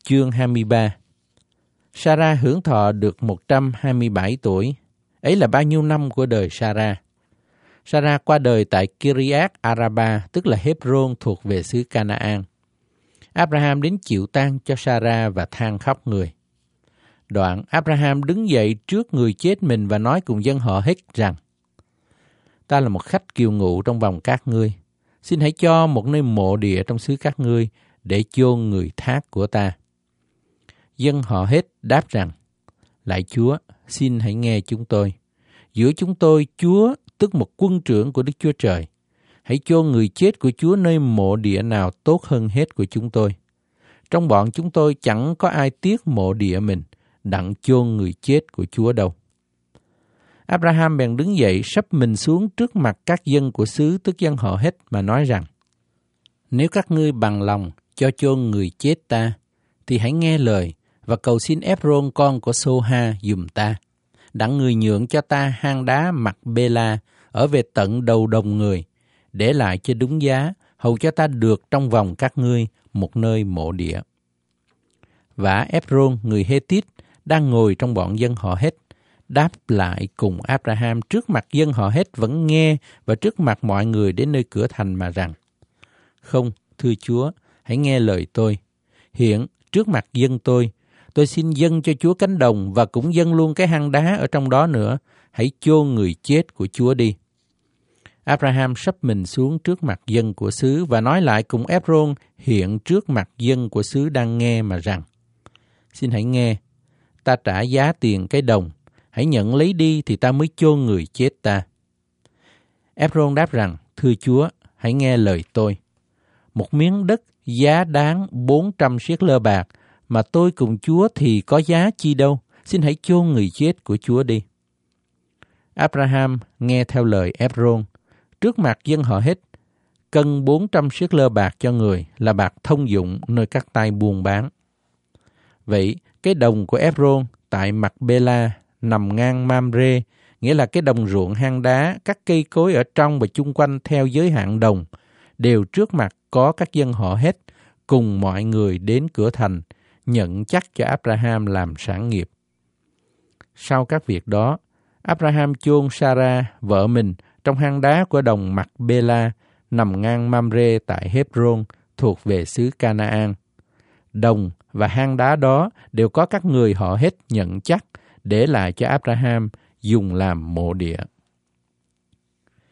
chương 23. Sarah hưởng thọ được 127 tuổi. Ấy là bao nhiêu năm của đời Sarah? Sarah qua đời tại Kiriath Araba, tức là Hebron thuộc về xứ Canaan. Abraham đến chịu tang cho Sarah và than khóc người. Đoạn Abraham đứng dậy trước người chết mình và nói cùng dân họ Hét rằng: Ta là một khách kiều ngụ trong vòng các ngươi. Xin hãy cho một nơi mộ địa trong xứ các ngươi để chôn người thác của ta. Dân họ Hét đáp rằng: Lạy Chúa, xin hãy nghe chúng tôi. Giữa chúng tôi, Chúa, tức một quân trưởng của Đức Chúa Trời. Hãy chôn người chết của Chúa nơi mộ địa nào tốt hơn hết của chúng tôi. Trong bọn chúng tôi chẳng có ai tiếc mộ địa mình, đặng chôn người chết của Chúa đâu. Abraham bèn đứng dậy sắp mình xuống trước mặt các dân của xứ, tức dân họ Hét, mà nói rằng: Nếu các ngươi bằng lòng cho chôn người chết ta, thì hãy nghe lời và cầu xin Epron con của Soha giùm ta, đặng người nhượng cho ta hang đá Mạc-bê-la ở về tận đầu đồng người, để lại cho đúng giá, hầu cho ta được trong vòng các ngươi một nơi mộ địa. Và Epron người Hê-tít đang ngồi trong bọn dân họ Hét, đáp lại cùng Abraham trước mặt dân họ Hét vẫn nghe và trước mặt mọi người đến nơi cửa thành mà rằng: Không, thưa Chúa, hãy nghe lời tôi. Hiện trước mặt dân tôi xin dâng cho Chúa cánh đồng và cũng dâng luôn cái hang đá ở trong đó nữa. Hãy chôn người chết của Chúa đi. Abraham sắp mình xuống trước mặt dân của xứ và nói lại cùng Epron hiện trước mặt dân của xứ đang nghe mà rằng: Xin hãy nghe, ta trả giá tiền cái đồng, hãy nhận lấy đi thì ta mới chôn người chết ta. Epron đáp rằng: Thưa Chúa, hãy nghe lời tôi. Một miếng đất giá đáng 400 siết lơ bạc, mà tôi cùng Chúa thì có giá chi đâu, xin hãy chôn người chết của Chúa đi. Abraham nghe theo lời Epron, trước mặt dân họ Hét, cân 400 siết lơ bạc cho người là bạc thông dụng nơi các tay buôn bán. Vậy, cái đồng của Epron tại Mạc-bê-la nằm ngang Mamre, nghĩa là cái đồng ruộng hang đá, các cây cối ở trong và chung quanh theo giới hạn đồng, đều trước mặt có các dân họ Hét cùng mọi người đến cửa thành, nhận chắc cho Abraham làm sản nghiệp. Sau các việc đó, Abraham chôn Sarah, vợ mình, trong hang đá của đồng Mạc-bê-la nằm ngang Mamre tại Hebron thuộc về xứ Canaan. Đồng và hang đá đó đều có các người họ Hét nhận chắc để lại cho Abraham dùng làm mộ địa.